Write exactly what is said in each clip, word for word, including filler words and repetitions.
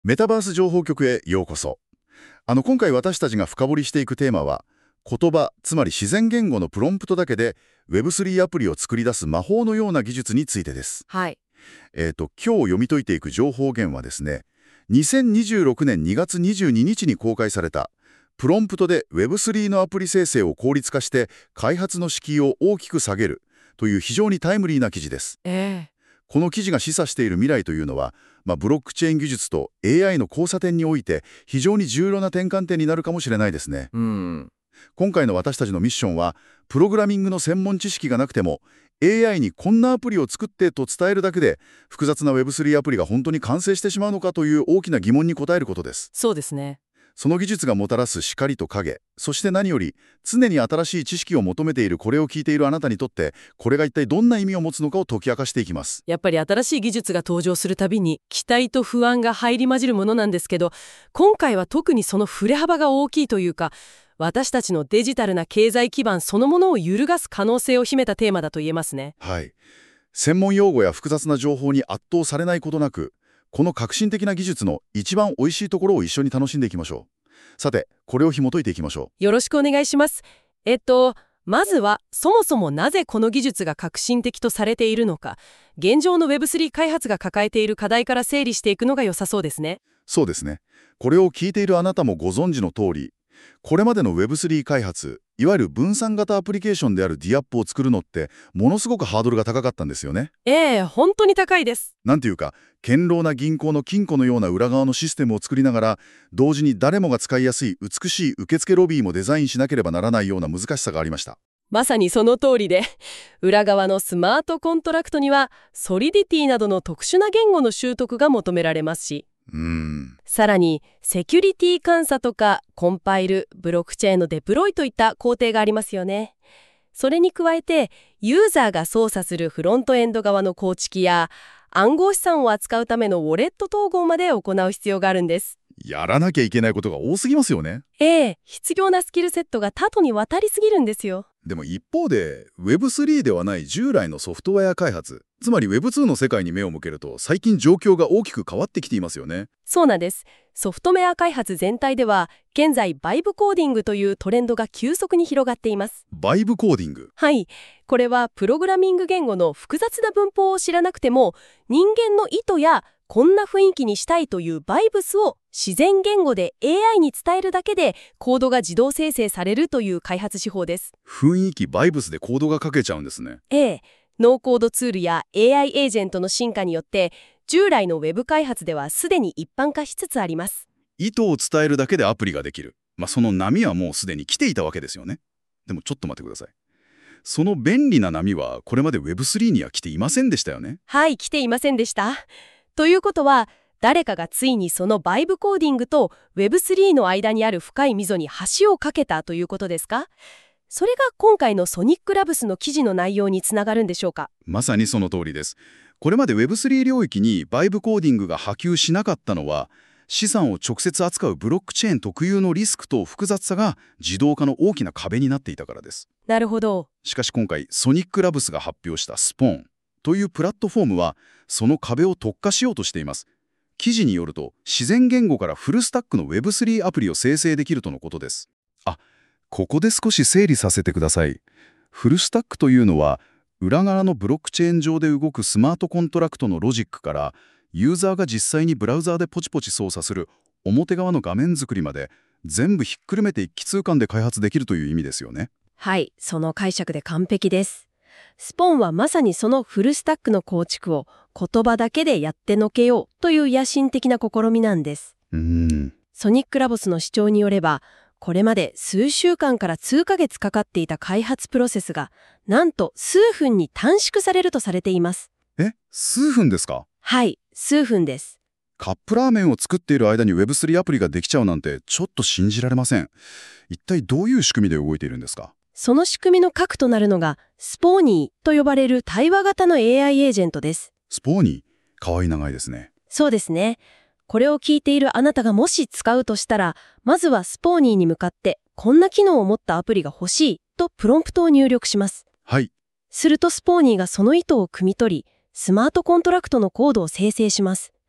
メタバース情報局へようこそ。あの今回私たちが深掘りしていくテーマは、言葉、つまり自然言語のプロンプトだけで ウェブスリー アプリを作り出す魔法のような技術についてです。 はい。 えっと、今日読み解いていく情報源はですね、にせんにじゅうろくねんにがつにじゅうににちに公開された、プロンプトで ウェブスリー のアプリ生成を効率化して開発の敷居を大きく下げるという非常にタイムリーな記事です。 ええこの記事が示唆している未来というのは、まあ、ブロックチェーン技術と エーアイ の交差点において非常に重要な転換点になるかもしれないですね。 うん。 今回の私たちのミッションは、プログラミングの専門知識がなくても エーアイ にこんなアプリを作ってと伝えるだけで複雑な ウェブスリー アプリが本当に完成してしまうのかという大きな疑問に答えることです。 そうですね。 その技術がもたらす光と影、そして何より常に新しい知識を求めているこれを聞いているあなたにとって、これが一体どんな意味を持つのかを解き明かしていきます。 やっぱり新しい技術が登場するたびに期待と不安が入り混じるものなんですけど、今回は特にその振れ幅が大きいというか、私たちのデジタルな経済基盤そのものを揺るがす可能性を秘めたテーマだと言えますね。 はい。専門用語や複雑な情報に圧倒されないことなく、この革新的な技術の一番おいしいところを一緒に楽しんでいきましょう。さて、これを紐解いていきましょよろしくお願いします。えっと、まずはそもそもなぜこの技術が革新的とされているのか、現状の ウェブスリー 開発が抱えている課題から整理していくのが良さそうですね。 う。そうですね。これを聞いているあなたもご存知の通り、これまでの ウェブスリー 開発、いわゆる分散型アプリケーションである ディアップを作るのって、ものすごくハードルが高かったんですよね。 ええ、本当に高いです。 なんていうか、堅牢な銀行の金庫のような裏側のシステムを作りながら、同時に誰もが使いやすい美しい受付ロビーもデザインしなければならないような難しさがありました。 まさにその通りで、裏側のスマートコントラクトにはソリディティなどの特殊な言語の習得が求められますし、 うーん。 さらにセキュリティ監査とかコンパイル、ブロックチェーンのデプロイといった工程がありますよね。それに加えてユーザーが操作するフロントエンド側の構築や暗号資産を扱うためのウォレット統合まで行う必要があるんです。 やらなきゃいけないことが多すぎますよね。 ええ、必要なスキルセットが多岐にわたりすぎるんですよ。 でも一方で ウェブスリー ではない従来のソフトウェア開発、つまり ウェブツー の世界に目を向けると最近状況が大きく変わってきていますよね。 そうなんです。ソフトウェア開発全体では現在バイブコーディングというトレンドが急速に広がっています。 バイブコーディング。 はい。これはプログラミング言語の複雑な文法を知らなくても人間の意図やこんな雰囲気にしたいというバイブスを自然言語で エーアイ に伝えるだけでコードが自動生成されるという開発手法です。 雰囲気バイブスでコードが書けちゃうんですね。 ええ、ノーコードツールや エーアイ エージェントの進化によって従来のウェブ開発ではすでに一般化しつつあります。 意図を伝えるだけでアプリができる。まあ、その波はもうすでに来ていたわけですよね。でもちょっと待ってください。その便利な波はこれまで ウェブスリー には来ていませんでしたよね。 はい、来ていませんでした。ということは誰かがついにそのバイブコーディングと ウェブスリー の間にある深い溝に橋を架けたということですか？それが今回のソニックラブスの記事の内容につながるんでしょうか？ まさにその通りです。これまで ウェブスリー 領域にバイブコーディングが波及しなかったのは、資産を直接扱うブロックチェーン特有のリスクと複雑さが自動化の大きな壁になっていたからです。 なるほど。 しかし今回、ソニックラブスが発表したスポーンというプラットフォームは、その壁を突破しようとしています。記事によると、自然言語からフルスタックの ウェブスリー アプリを生成できるとのことです。あ、ここで少し整理させてください。フルスタックというのは、裏側のブロックチェーン上で動くスマートコントラクトのロジックから、ユーザーが実際にブラウザーでポチポチ操作する表側の画面作りまで、全部ひっくるめて一気通貫で開発できるという意味ですよね。 はい、その解釈で完璧です。スポーンはまさにそのフルスタックの構築を言葉だけでやってのけようという野心的な試みなんです。 うーん。 ソニックラボスの主張によれば、これまで数週間から数ヶ月かかっていた開発プロセスが、なんと数分に短縮されるとされています。 え、数分ですか？ はい、数分です。 カップラーメンを作っている間に ウェブスリー アプリができちゃうなんてちょっと信じられません。一体どういう仕組みで動いているんですか？ その仕組みの核となるのが、スポーニーと呼ばれる対話型の エーアイ エージェントです。 スポーニー、かわいい名前ですね。 そうですね。これを聞いているあなたがもし使うとしたら、まずはスポーニーに向かって、こんな機能を持ったアプリが欲しいとプロンプトを入力します。 はい。 するとスポーニーがその意図を汲み取り、スマートコントラクトのコードを生成します。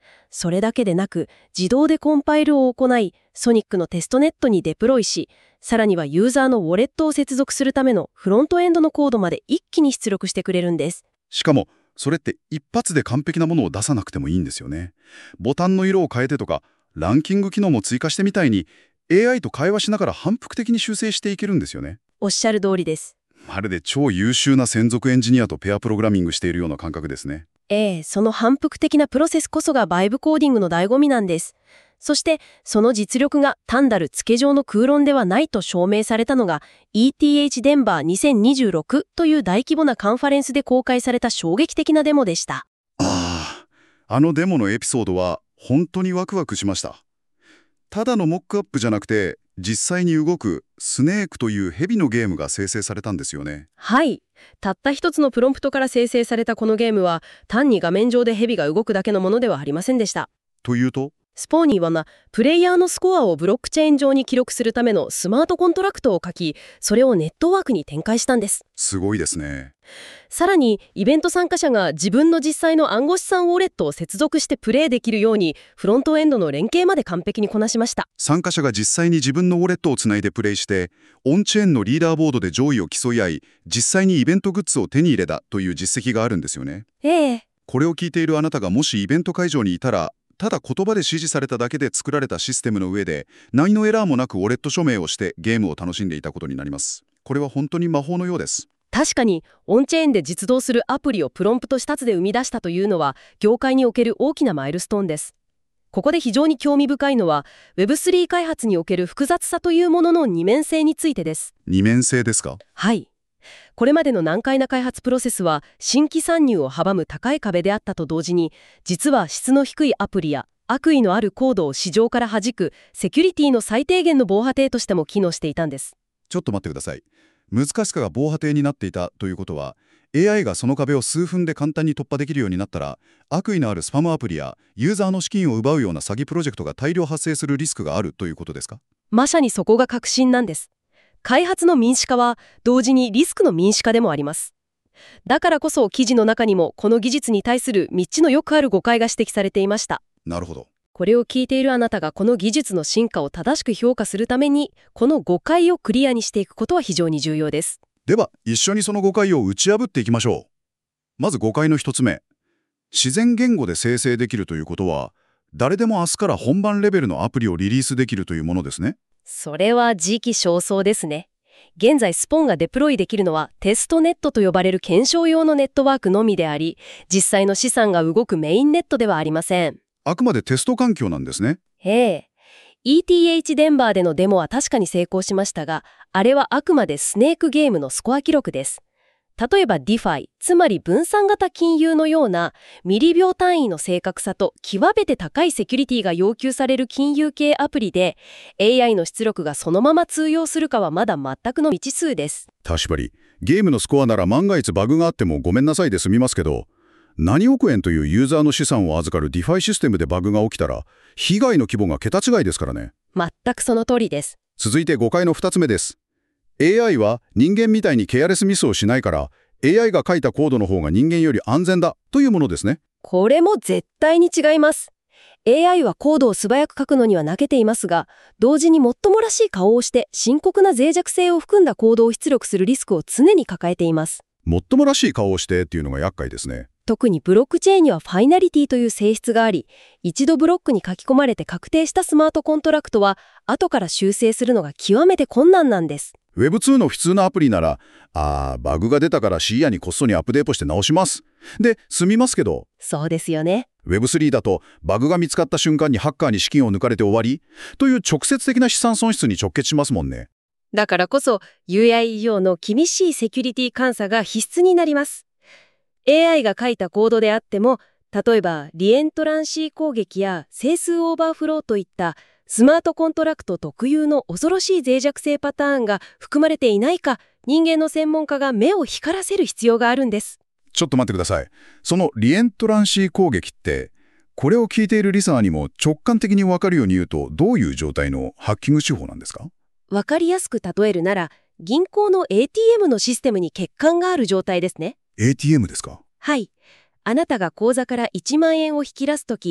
それだけでなく、自動でコンパイルを行い、ソニックのテストネットにデプロイし、さらにはユーザーのウォレットを接続するためのフロントエンドのコードまで一気に出力してくれるんです。 しかも、それって一発で完璧なものを出さなくてもいいんですよね。ボタンの色を変えてとか、ランキング機能も追加してみたいに、エーアイ と会話しながら反復的に修正していけるんですよね。 おっしゃる通りです。 まるで超優秀な専属エンジニアとペアプログラミングしているような感覚ですね。 ええ、その反復的なプロセスこそがバイブコーディングの醍醐味なんです。そして、その実力が単なる付け状の空論ではないと証明されたのが イーティーエイチ デンバーにせんにじゅうろくという大規模なカンファレンスで公開された衝撃的なデモでした。 ああ、あのデモのエピソードは本当にワクワクしました。ただのモックアップじゃなくて、実際に動くスネークというヘビのゲームが生成されたんですよね。 はい。たった一つのプロンプトから生成されたこのゲームは、単に画面上でヘビが動くだけのものではありませんでした。 というと、 スポーニーはな、プレイヤーのスコアをブロックチェーン上に記録するためのスマートコントラクトを書き、それをネットワークに展開したんです。 すごいですね。 さらに、イベント参加者が自分の実際の暗号資産ウォレットを接続してプレイできるように、フロントエンドの連携まで完璧にこなしました。 参加者が実際に自分のウォレットをつないでプレイして、オンチェーンのリーダーボードで上位を競い合い、実際にイベントグッズを手に入れたという実績があるんですよね。 ええ。 これを聞いているあなたがもしイベント会場にいたら、ただ言葉で指示されただけで作られたシステムの上で、何のエラーもなくウォレット署名をしてゲームを楽しんでいたことになります。これは本当に魔法のようです。 確かに、オンチェーンで実動するアプリをプロンプト一つで生み出したというのは、業界における大きなマイルストーンです。ここで非常に興味深いのは、ウェブスリー 開発における複雑さというものの二面性についてです。 二面性ですか？ はい。これまでの難解な開発プロセスは、新規参入を阻む高い壁であったと同時に、実は質の低いアプリや悪意のあるコードを市場から弾くセキュリティの最低限の防波堤としても機能していたんです。 ちょっと待ってください。難しさが防波堤になっていたということは、エーアイ がその壁を数分で簡単に突破できるようになったら、悪意のあるスパムアプリやユーザーの資金を奪うような詐欺プロジェクトが大量発生するリスクがあるということですか？ まさにそこが核心なんです。開発の民主化は同時にリスクの民主化でもあります。だからこそ記事の中にもこの技術に対するみっつのよくある誤解が指摘されていました。 なるほど。 これを聞いているあなたがこの技術の進化を正しく評価するために、この誤解をクリアにしていくことは非常に重要です。 では、一緒にその誤解を打ち破っていきましょう。まず誤解の一つ目。自然言語で生成できるということは、誰でも明日から本番レベルのアプリをリリースできるというものですね。 それは時期尚早ですね。現在スポンがデプロイできるのはテストネットと呼ばれる検証用のネットワークのみであり、実際の資産が動くメインネットではありません。 あくまでテスト環境なんですね。 ええ。イーティーエイチ デンバーでのデモは確かに成功しましたが、あれはあくまでスネークゲームのスコア記録です。例えば ディファイ、つまり分散型金融のようなミリ秒単位の正確さと極めて高いセキュリティが要求される金融系アプリで エーアイ の出力がそのまま通用するかはまだ全くの未知数です。 確かに、ゲームのスコアなら万が一バグがあってもごめんなさいで済みますけど、何億円というユーザーの資産を預かる ディファイ システムでバグが起きたら、被害の規模が桁違いですからね。 全くその通りです。 続いて誤解のふたつめです。エーアイ は人間みたいにケアレスミスをしないから、エーアイ が書いたコードの方が人間より安全だというものですね。 これも絶対に違います。エーアイ はコードを素早く書くのには長けていますが、同時にもっともらしい顔をして深刻な脆弱性を含んだコードを出力するリスクを常に抱えています。 もっともらしい顔をしてっていうのが厄介ですね。 特にブロックチェーンにはファイナリティという性質があり、一度ブロックに書き込まれて確定したスマートコントラクトは後から修正するのが極めて困難なんです。 ウェブツー の普通のアプリなら、あー、バグが出たからシーアにこっそりアップデートして直します。で、済みますけど。 そうですよね。 ウェブスリー だと、バグが見つかった瞬間にハッカーに資金を抜かれて終わりという直接的な資産損失に直結しますもんね。 だからこそ ユーアイ 用の厳しいセキュリティ監査が必須になります。エーアイ が書いたコードであっても、例えばリエントランシー攻撃や整数オーバーフローといったスマートコントラクト特有の恐ろしい脆弱性パターンが含まれていないか、人間の専門家が目を光らせる必要があるんです。 ちょっと待ってください。そのリエントランシー攻撃って、これを聞いているリサーにも直感的に分かるように言うと、どういう状態のハッキング手法なんですか？ わかりやすく例えるなら、銀行の エーティーエム のシステムに欠陥がある状態ですね。 エーティーエム ですか？ はい。あなたが口座からいちまんえんを引き出すとき、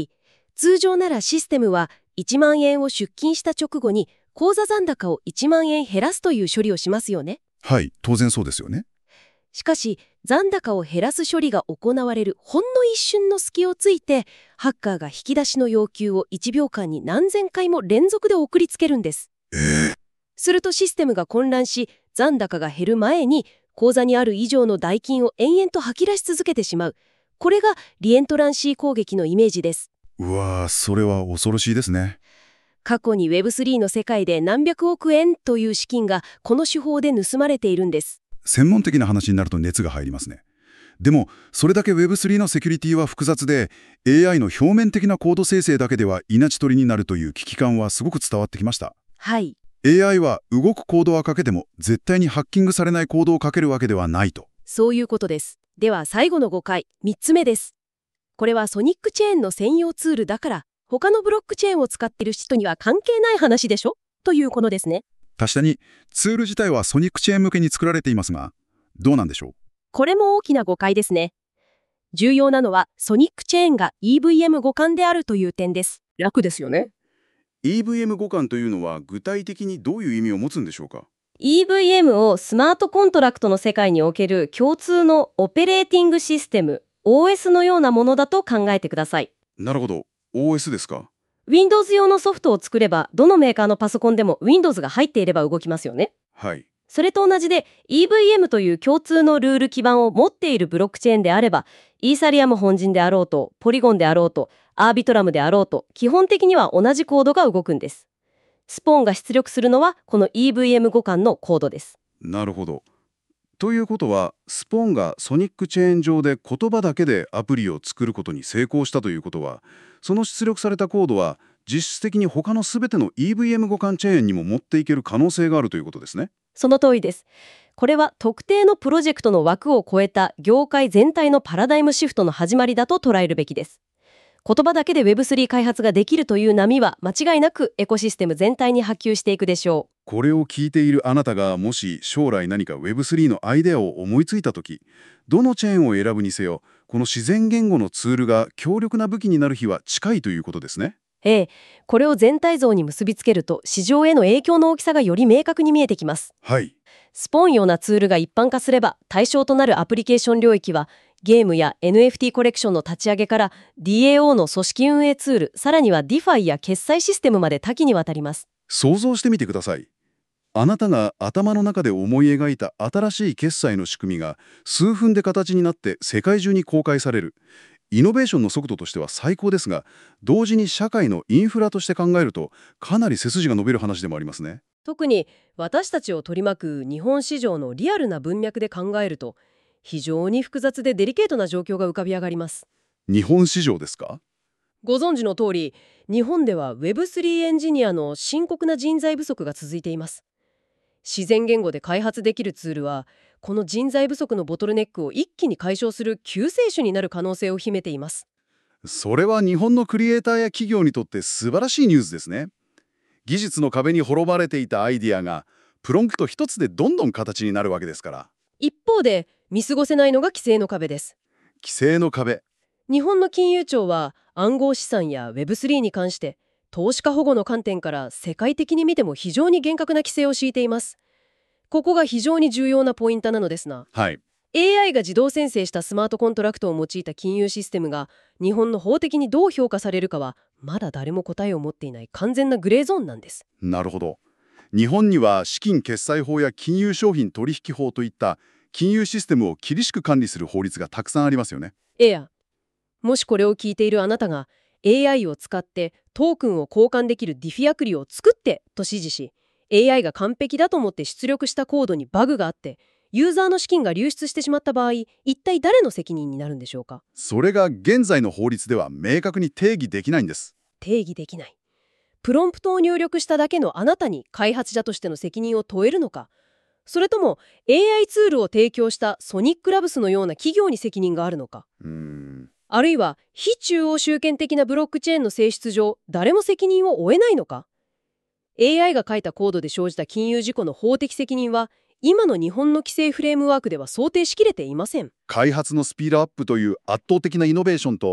通常ならシステムはいちまんえんを出金した直後に口座残高をいちまんえん減らすという処理をしますよね。 はい、当然そうですよね。 しかし、残高を減らす処理が行われるほんの一瞬の隙をついて、ハッカーが引き出しの要求をいちびょうかんに何千回も連続で送りつけるんです。 えー、 するとシステムが混乱し、残高が減る前に口座にある以上の代金を延々と吐き出し続けてしまう。これがリエントランシー攻撃のイメージです。 うわー、それは恐ろしいですね。 過去に ウェブスリー の世界で何百億円という資金がこの手法で盗まれているんです。 専門的な話になると熱が入りますね。でも、それだけ ウェブスリー のセキュリティは複雑で、エーアイ の表面的なコード生成だけでは命取りになるという危機感はすごく伝わってきました。 はい。 エーアイ は動くコードは書けても、絶対にハッキングされないコードを書けるわけではないと。 そういうことです。では最後の誤解、みっつめです。これはソニックチェーンの専用ツールだから、他のブロックチェーンを使っている人には関係ない話でしょということですね。 確かに、ツール自体はソニックチェーン向けに作られていますが、どうなんでしょう。 これも大きな誤解ですね。重要なのはソニックチェーンが イーブイエム 互換であるという点です。楽ですよね。 イーブイエム 互換というのは具体的にどういう意味を持つんでしょうか。 イーブイエム をスマートコントラクトの世界における共通のオペレーティングシステム オーエス のようなものだと考えてください。 なるほど。オーエス ですか。 Windows 用のソフトを作ればどのメーカーのパソコンでも Windows が入っていれば動きますよね。 はい。 それと同じで イーブイエム という共通のルール基盤を持っているブロックチェーンであれば、イーサリアム本陣であろうとポリゴンであろうとアービトラムであろうと基本的には同じコードが動くんです。スポーンが出力するのはこの イーブイエム 互換のコードです。 なるほど。ということは、スポーンがソニックチェーン上で言葉だけでアプリを作ることに成功したということは、その出力されたコードは実質的に他の全ての イーブイエム 互換チェーンにも持っていける可能性があるということですね。 その通りです。これは特定のプロジェクトの枠を超えた業界全体のパラダイムシフトの始まりだと捉えるべきです。言葉だけで ウェブスリー 開発ができるという波は間違いなくエコシステム全体に波及していくでしょう。 これを聞いているあなたがもし将来何か ウェブスリー のアイデアを思いついたとき、どのチェーンを選ぶにせよ、この自然言語のツールが強力な武器になる日は近いということですね。 ええ、これを全体像に結びつけると市場への影響の大きさがより明確に見えてきます。 はい。 スポーンようなツールが一般化すれば対象となるアプリケーション領域はゲームや エヌエフティー コレクションの立ち上げから ディーエーオー の組織運営ツール、さらには ディファイ や決済システムまで多岐にわたります。 想像してみてください。あなたが頭の中で思い描いた新しい決済の仕組みが数分で形になって世界中に公開される。イノベーションの速度としては最高ですが、同時に社会のインフラとして考えるとかなり背筋が伸びる話でもありますね。 特に私たちを取り巻く日本市場のリアルな文脈で考えると非常に複雑でデリケートな状況が浮かび上がります。 日本市場ですか？ ご存知の通り、日本では ウェブスリー エンジニアの深刻な人材不足が続いています。自然言語で開発できるツールはこの人材不足のボトルネックを一気に解消する救世主になる可能性を秘めています。 それは日本のクリエイターや企業にとって素晴らしいニュースですね。技術の壁に滅ばれていたアイディアがプロンプト一つでどんどん形になるわけですから。 一方で見過ごせないのが規制の壁です。 規制の壁。 日本の金融庁は暗号資産や ウェブスリー に関して投資家保護の観点から世界的に見ても非常に厳格な規制を敷いています。ここが非常に重要なポイントなのですが、 はい。 エーアイ が自動生成したスマートコントラクトを用いた金融システムが日本の法的にどう評価されるかはまだ誰も答えを持っていない完全なグレーゾーンなんです。 なるほど。日本には資金決済法や金融商品取引法といった金融システムを厳しく管理する法律がたくさんありますよね。 えや、もしこれを聞いているあなたが エーアイ を使ってトークンを交換できるディフィアクリを作ってと指示し、エーアイ が完璧だと思って出力したコードにバグがあってユーザーの資金が流出してしまった場合、一体誰の責任になるんでしょうか。 それが現在の法律では明確に定義できないんです。 定義できない。プロンプトを入力しただけのあなたに開発者としての責任を問えるのか、それとも エーアイ ツールを提供したソニックラブスのような企業に責任があるのか、 うーんあるいは非中央集権的なブロックチェーンの性質上誰も責任を負えないのか。 エーアイ が書いたコードで生じた金融事故の法的責任は今の日本の規制フレームワークでは想定しきれていません。 開発のスピードアップという圧倒的なイノベーションと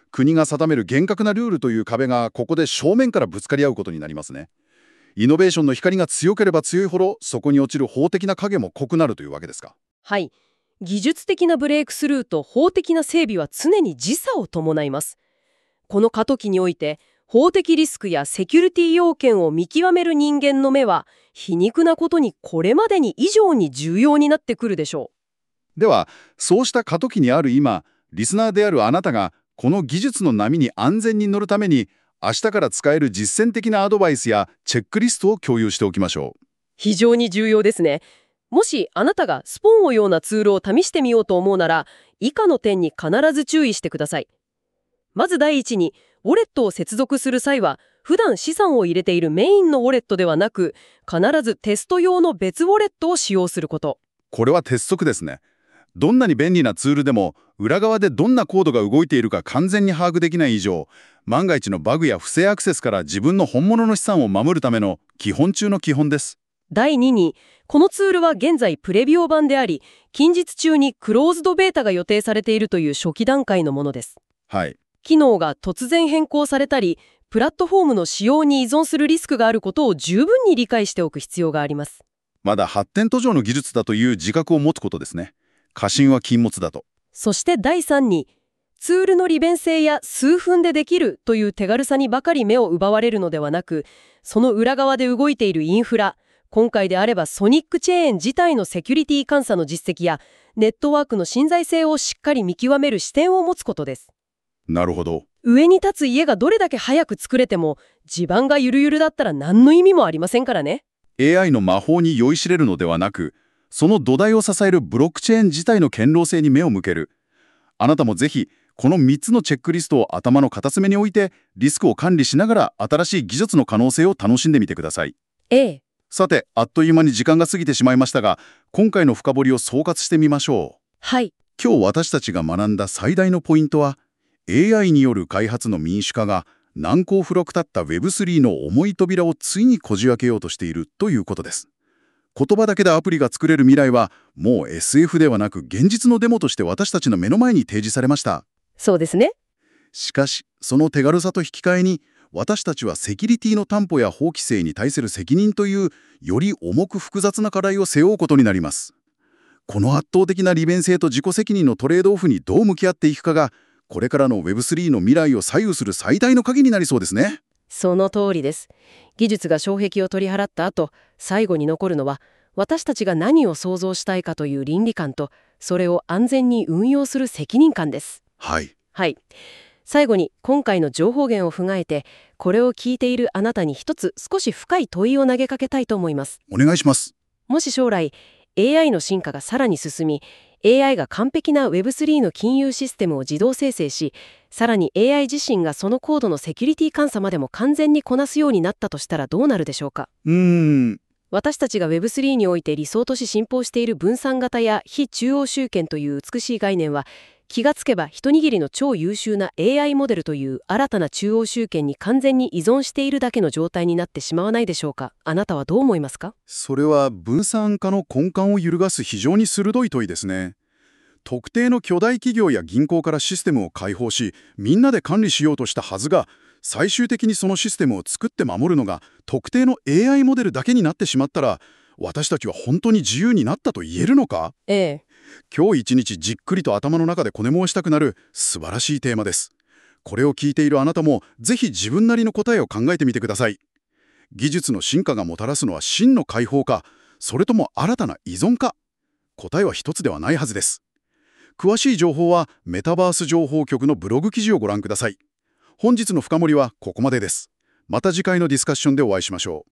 国が定める厳格なルールという壁がここで正面からぶつかり合うことになりますね。イノベーションの光が強ければ強いほど、そこに落ちる法的な影も濃くなるというわけですか。 はい。技術的なブレイクスルーと法的な整備は常に時差を伴います。この過渡期において、法的リスクやセキュリティ要件を見極める人間の目は、皮肉なことにこれまでに以上に重要になってくるでしょでは、そうした過渡期にある今、リスナーであるあなたが、この技術の波に安全に乗るために、明日から使える実践的なアドバイスやチェックリストを共有しておきましょう。 非常に重要ですね。もしあなたがスポンをようなツールを試してみようと思うなら、以下の点に必ず注意してください。まず第一に、ウォレットを接続する際は、普段資産を入れているメインのウォレットではなく、必ずテスト用の別ウォレットを使用すること。 これは鉄則ですね。どんなに便利なツールでも、裏側でどんなコードが動いているか完全に把握できない以上、万が一のバグや不正アクセスから自分の本物の資産を守るための基本中の基本です。 第二に、このツールは現在プレビュー版であり、近日中にクローズドベータが予定されているという初期段階のものです。 はい。 機能が突然変更されたり、プラットフォームの使用に依存するリスクがあることを十分に理解しておく必要があります。 まだ発展途上の技術だという自覚を持つことですね。過信は禁物だと。 そして第三に、ツールの利便性や数分でできるという手軽さにばかり目を奪われるのではなく、その裏側で動いているインフラ、今回であればソニックチェーン自体のセキュリティ監査の実績や、ネットワークの信頼性をしっかり見極める視点を持つことです。 なるほど。 上に立つ家がどれだけ早く作れても、地盤がゆるゆるだったら何の意味もありませんからね。 エーアイ の魔法に酔いしれるのではなく、その土台を支えるブロックチェーン自体の堅牢性に目を向ける。あなたもぜひ、このみっつのチェックリストを頭の片隅に置いて、リスクを管理しながら新しい技術の可能性を楽しんでみてください。 ええ。 さて、あっという間に時間が過ぎてしまいましたが、今回の深掘りを総括してみましょう。 はい。 今日私たちが学んだ最大のポイントは、エーアイ による開発の民主化が難攻不落立った ウェブスリー の重い扉をついにこじ開けようとしているということです。言葉だけでアプリが作れる未来はもう エスエフ ではなく現実のデモとして私たちの目の前に提示されました。 そうですね。 しかし、その手軽さと引き換えに私たちはセキュリティの担保や法規制に対する責任というより重く複雑な課題を背負うことになります。この圧倒的な利便性と自己責任のトレードオフにどう向き合っていくかがこれからの ウェブスリー の未来を左右する最大の鍵になりそうですね。 その通りです。技術が障壁を取り払った後、最後に残るのは私たちが何を想像したいかという倫理観と、それを安全に運用する責任感です。 はい。 はい。最後に今回の情報源を踏まえて、これを聞いているあなたに一つ少し深い問いを投げかけたいと思います。 お願いします。 もし将来 エーアイ の進化がさらに進み、エーアイ が完璧な ウェブスリー の金融システムを自動生成し、さらに エーアイ 自身がそのコードのセキュリティ監査までも完全にこなすようになったとしたらどうなるでしょうか。 うーん。 私たちが ウェブスリー において理想とし信奉している分散型や非中央集権という美しい概念は、気がつけば一握りの超優秀な エーアイ モデルという新たな中央集権に完全に依存しているだけの状態になってしまわないでしょうか。あなたはどう思いますか？ それは分散化の根幹を揺るがす非常に鋭い問いですね。特定の巨大企業や銀行からシステムを開放し、みんなで管理しようとしたはずが、最終的にそのシステムを作って守るのが特定の エーアイ モデルだけになってしまったら、私たちは本当に自由になったと言えるのか？ ええ。 今日一日じっくりと頭の中でこね申したくなる素晴らしいテーマです。これを聞いているあなたもぜひ自分なりの答えを考えてみてください。技術の進化がもたらすのは真の解放か、それとも新たな依存か。答えは一つではないはずです。詳しい情報はメタバース情報局のブログ記事をご覧ください。本日の深掘りはここまでです。また次回のディスカッションでお会いしましょう。